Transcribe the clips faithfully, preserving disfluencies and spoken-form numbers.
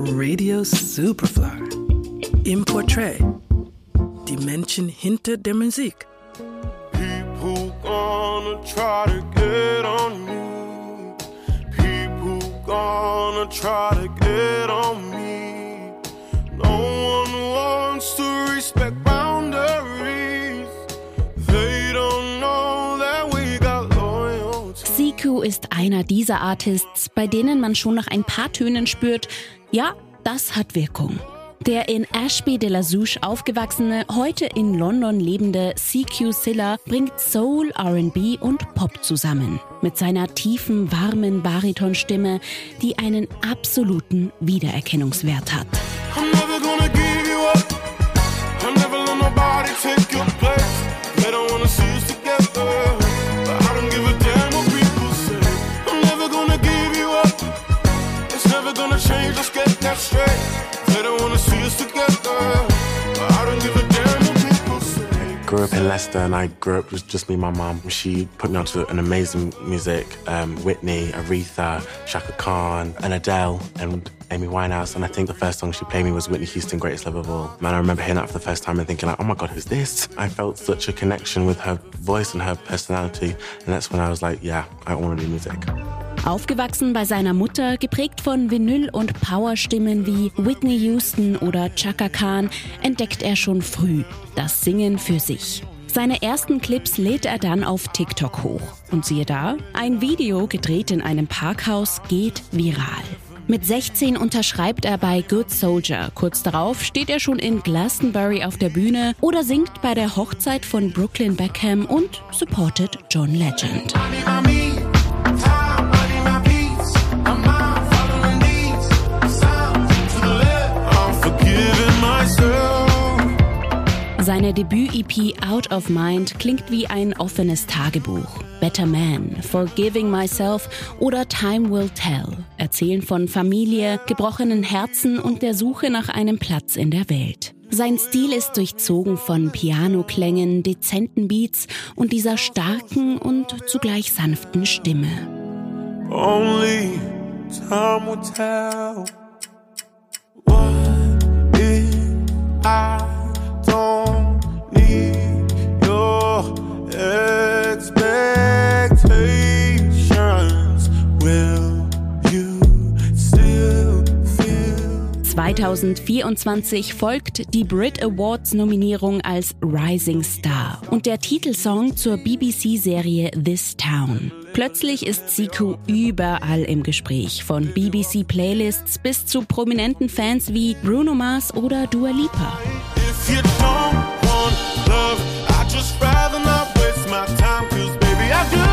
Radio Superfly. Im Portrait. Die Menschen hinter der Musik. People gonna try to get on you. People gonna try to get on me. No one wants to respect boundaries. They don't know that we got loyalty. Zico ist einer dieser Artists, bei denen man schon nach ein paar Tönen spürt, ja, das hat Wirkung. Der in Ashby de la Zouch aufgewachsene, heute in London lebende Zico Silla bringt Soul, R and B und Pop zusammen. Mit seiner tiefen, warmen Baritonstimme, die einen absoluten Wiedererkennungswert hat. I'm never gonna give you up. I'm never let nobody take your place. They don't wanna see us together. But I don't give a damn what people say. I'm never gonna give you up. It's never gonna change, let's get that straight. They don't wanna see us together. But I don't give a damn what people say. I grew up in Leicester and I grew up with just me and my mum. She put me onto an amazing music, um, Whitney, Aretha, Chaka Khan and Adele and Amy Winehouse, and I think the first song she played me was Whitney Houston, Greatest Love of All. Man, I remember hearing that for the first time and thinking like, oh my God, who's this? I felt such a connection with her voice and her personality, and that's when I was like, yeah, I want to do music. Aufgewachsen bei seiner Mutter, geprägt von Vinyl- und Powerstimmen wie Whitney Houston oder Chaka Khan, entdeckt er schon früh das Singen für sich. Seine ersten Clips lädt er dann auf TikTok hoch. Und siehe da, ein Video, gedreht in einem Parkhaus, geht viral. Mit sechzehn unterschreibt er bei Good Soldier. Kurz darauf steht er schon in Glastonbury auf der Bühne oder singt bei der Hochzeit von Brooklyn Beckham und supportet John Legend. Seine Debüt-E P Out of Mind klingt wie ein offenes Tagebuch. Better Man, Forgiving Myself oder Time Will Tell erzählen von Familie, gebrochenen Herzen und der Suche nach einem Platz in der Welt. Sein Stil ist durchzogen von Pianoklängen, dezenten Beats und dieser starken und zugleich sanften Stimme. Only time will tell what if I don't need your expectations. Will you still feel? zwanzig vierundzwanzig folgt die Brit Awards Nominierung als Rising Star und der Titelsong zur B B C-Serie This Town. Plötzlich ist Zico überall im Gespräch, von B B C-Playlists bis zu prominenten Fans wie Bruno Mars oder Dua Lipa. If you don't want love, I'd just rather not waste my time, 'cause baby I do.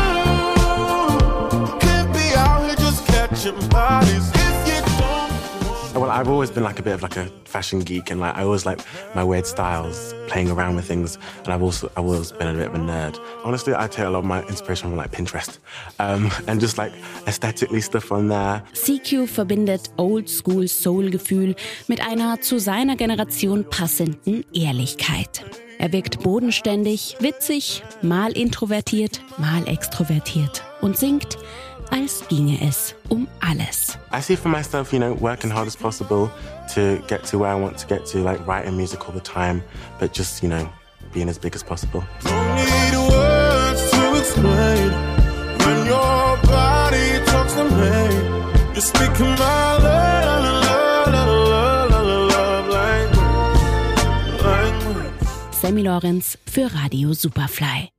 Can't be out here just catching bodies. If you don't want. Well, I've always been like a bit of like a fashion geek, and like I always like my weird styles, playing around with things, and I've also I've always been a bit of a nerd. Honestly, I take a lot of my inspiration from like Pinterest, um, and just like aesthetically stuff on there. Zico verbindet Oldschool-Soul-Gefühl mit einer zu seiner Generation passenden Ehrlichkeit. Er wirkt bodenständig, witzig, mal introvertiert, mal extrovertiert und singt, als ginge es um alles. I see for myself, you know, working hard as possible to get to where I want to get to, like writing music all the time, but just, you know, being as big as possible. Don't need words to explain when your body talks to me. You're speaking my love, love, love, love, love language, language. Sammy Lorenz für Radio Superfly.